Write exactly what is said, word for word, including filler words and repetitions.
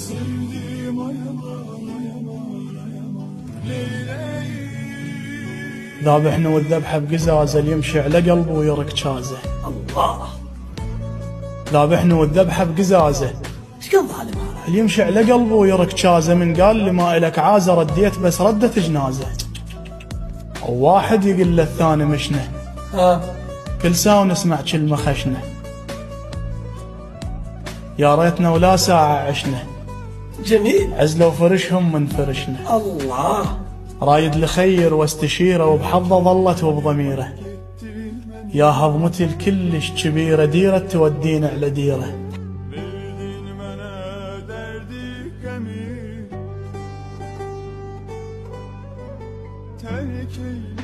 ذابحنا والذبحة بقزازة اللي يمشي على قلبه ويرك جازه. الله. ذابحنا والذبحة بقزازة ايش قال ظالم هذا؟ اللي يمشي على قلبه ويرك جازه. من قال لي ما إلك عازة رديت بس ردت جنازة. وواحد يقول للثاني مشنه ها كل ساعة ونسمع كلمة خشنة. يا ريتنا ولا ساعة عشنا. جميل. عزلوا فرشهم من فرشنا. الله. رايد لخير واستشيره وبحظه ظلت وبضميره. يا هضمتي الكلش كبيرة ديرة تودينا على ديره. تركي